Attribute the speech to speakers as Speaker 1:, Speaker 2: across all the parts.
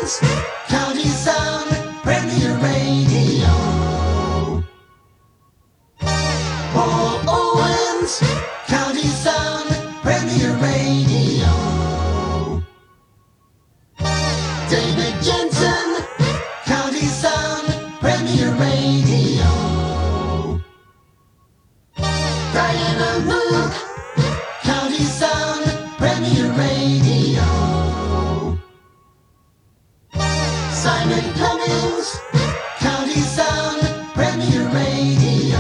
Speaker 1: Owens, County Sound, Premier Radio. Paul Owens, County Sound, Premier Radio. David Jensen, County Sound, Premier Radio. Diana Luke, County Sound, Premier Radio. Simon Cummings, County Sound, Premier Radio.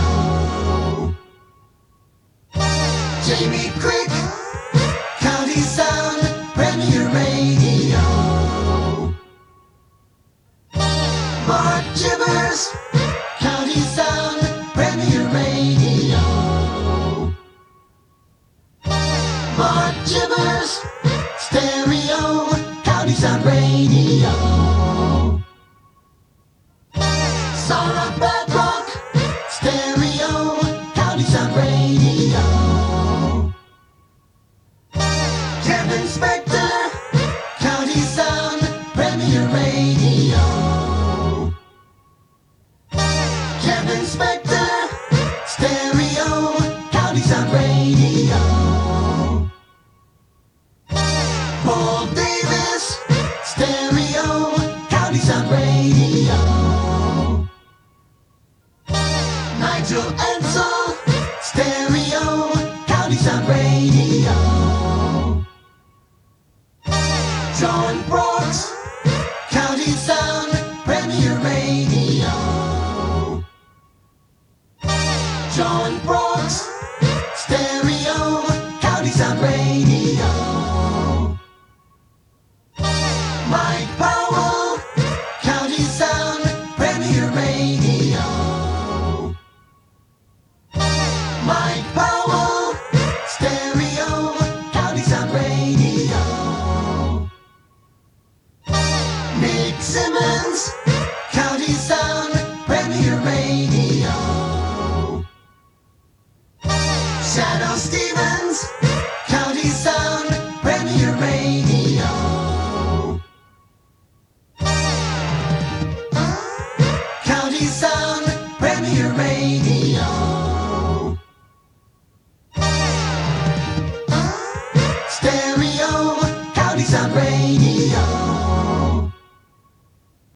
Speaker 1: Jamie Crick, County Sound, Premier Radio. Mark Chivers, County Sound, Premier Radio. Mark Chivers, Stereo, County Sound Radio. Sarah Babcock, Stereo, County Sound Radio. Kevin Spector, County Sound, Premier Radio. Kevin Spector, Stereo, County Sound Radio. Paul Davis, Stereo, County Sound Radio. Nigel Ansel, Stereo, County Sound Radio. John Brooks, County Sound, Premier Radio. John Brooks, Stereo, County Sound Radio. Mike